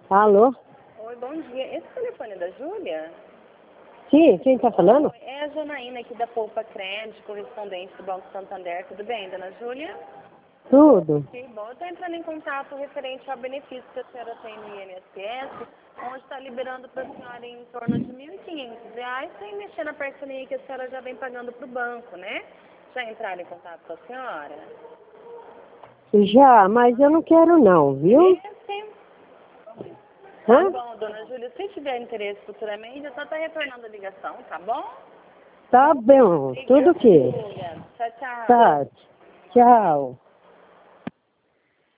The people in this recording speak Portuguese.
Alô? Oi, bom dia. Esse telefone é da Júlia? Sim, quem está falando? É a Janaína aqui da Poupa Crédito, correspondente do Banco Santander. Tudo bem, dona Júlia? Tudo. Que bom. Eu estou entrando em contato referente ao benefício que a senhora tem no INSS, onde está liberando para a senhora em torno de R$ 1.500, sem mexer na parcelinha que a senhora já vem pagando para o banco, né? Já entraram em contato com a senhora? Já, mas eu não quero não, viu? Sim. Tá Hã? bom, dona Júlia. Se tiver interesse futuramente, eu só estou retornando a ligação, tá bom? Tá bom, tudo Obrigada, que. Júlia. Tchau, tchau. Tá, tchau.